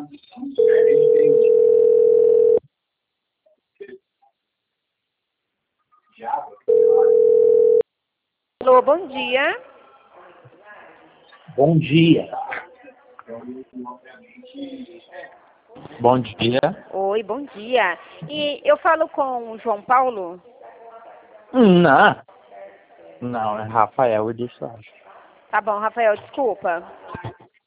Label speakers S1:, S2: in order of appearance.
S1: Alô, bom dia.
S2: Bom dia. Bom dia.
S1: Oi, bom dia. E eu falo com o João Paulo?
S2: Não. Não, é Rafael de Soares.
S1: Tá bom, Rafael, desculpa.